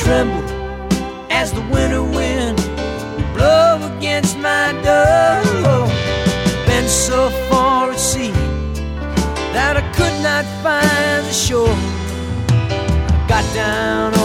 tremble as the winter wind would blow against my door. Been so far at sea that I could not find the shore. Got down